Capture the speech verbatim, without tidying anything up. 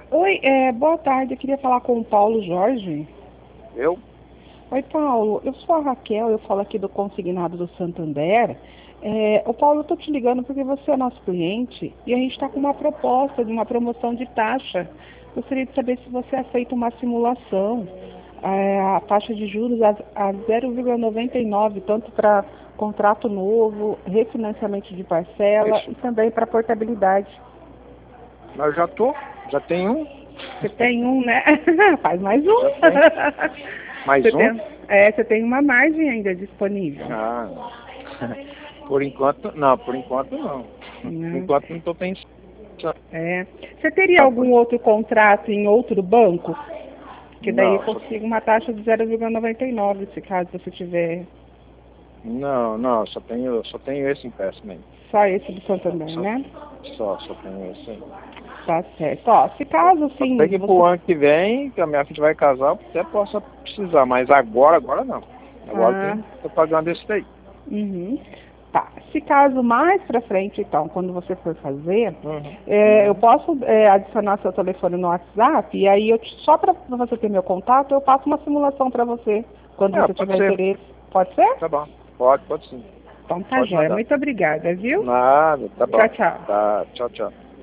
Oi, é, boa tarde. Eu queria falar com o Paulo Jorge. Eu? Oi, Paulo. Eu sou a Raquel, eu falo aqui do Consignado do Santander. É, o Paulo, eu tô te ligando porque você é nosso cliente e a gente está com uma proposta de uma promoção de taxa. Gostaria de saber se você aceita uma simulação. É, a taxa de juros a, a zero vírgula noventa e nove, tanto para contrato novo, refinanciamento de parcela Isso. e também para portabilidade. Mas eu já tô, já tem um. Você tem um, né? Faz mais um. Já tem. Mais Você um? tem, é, você tem uma margem ainda disponível. Ah, não. Por enquanto, não, por enquanto não. Por Né? enquanto não tô pensando. É. Você teria algum outro contrato em outro banco? Que daí eu Não, só, consigo uma taxa de zero vírgula noventa e nove, se caso você tiver não, não, só tenho, só tenho esse empréstimo. só esse do Santander, Só, né? só, só tenho esse aí. Tá certo. Ó, se caso, Pode assim, ser que você... pro ano que vem, que a minha filha vai casar, eu até possa precisar, mas agora, agora não. Agora eu Ah, tenho, tô pagando esse daí. uhum. Tá. Se caso mais pra frente, então, quando você for fazer, Uhum. é, eu Uhum. posso é, adicionar seu telefone no WhatsApp e aí eu te- só para você ter meu contato, eu passo uma simulação para você quando É, você pode tiver ser. interesse. Pode ser? Tá bom. Pode, pode sim. Então tá Pode jóia. mandar. Muito obrigada, viu? Nada, tá Tchau, bom. tchau. Tá, tchau, tchau.